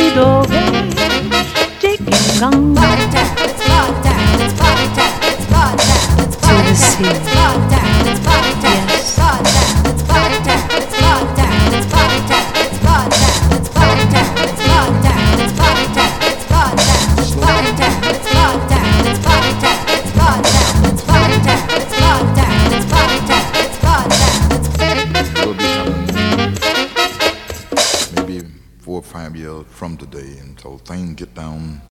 dove taking on to the sea. Yes. Will be coming maybe 4 or 5 years from today until things get down